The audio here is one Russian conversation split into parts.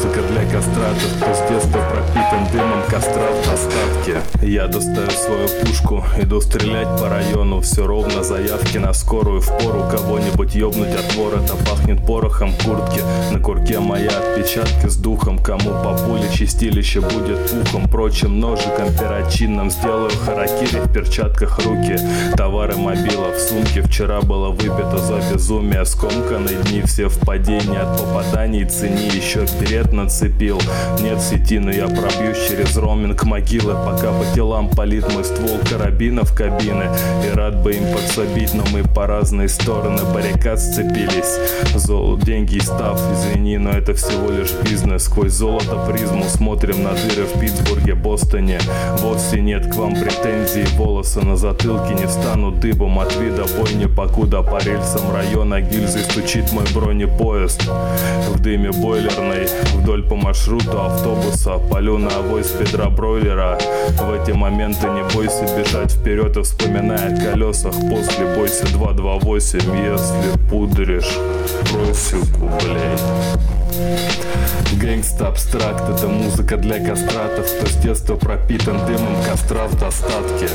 музыка для кастратов, кто с детства пропитан дымом костра в достатке. Я достаю свою пушку, иду стрелять по району. Все ровно, заявки на скорую, впору кого-нибудь ёбнуть от ворота. Пахнет порохом куртки, на курке моя отпечатки с духом. Кому по пуле чистилище будет пухом, прочим ножиком перочинным сделаю харакири в перчатках руки. Товары мобила в сумке, вчера было выпито за безумие. Скомканные дни, все в падении от попаданий, цени еще берет нацепил. Нет сети, но я пробьюсь через роуминг могилы, пока по телам палит мой ствол карабина в кабины. И рад бы им подсобить, но мы по разные стороны баррикад сцепились. Золото, деньги и став, извини, но это всего лишь бизнес. Сквозь золото призму смотрим на дыры в Питтсбурге, Бостоне. Вовсе нет к вам претензий, волосы на затылке не встанут дыбом от вида бойни, покуда по рельсам района гильзой стучит мой бронепоезд. В дыме бойлерной вдоль по маршруту автобуса палю на авось бедра бройлера. В эти моменты не бойся бежать вперед и вспоминая о колесах. После бойся 228, если пудришь просеку, блять. Гэнгста абстракт, это музыка для кастратов, кто с детства пропитан дымом костра в достатке.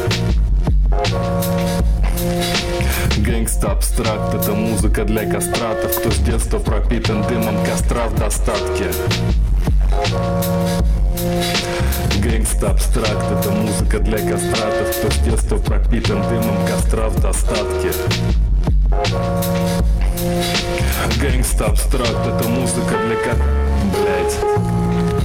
Гэнгста абстракт, это музыка для кастратов, кто с детства пропитан дымом костра в достатке. Гэнгста абстракт, это музыка для кастратов, кто с детства пропитан дымом костра в достатке. Гэнгста абстракт, это музыка для блять.